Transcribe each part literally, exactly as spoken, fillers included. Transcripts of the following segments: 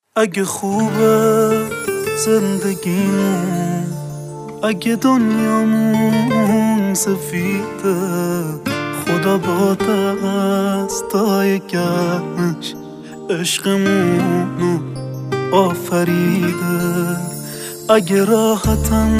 اگه خوبه زندگیمون، اگه دنیامون سفیده، خدا با دستای گرمش عشقمونو آفریده. اگه راحتم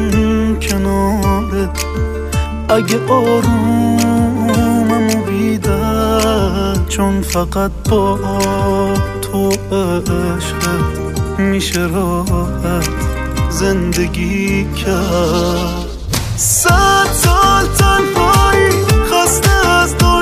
کنارت، اگه آرومم و بیدر، چون فقط با تو عشقت میشه راحت زندگی کرد. صد سال تنهایی خسته از دنیا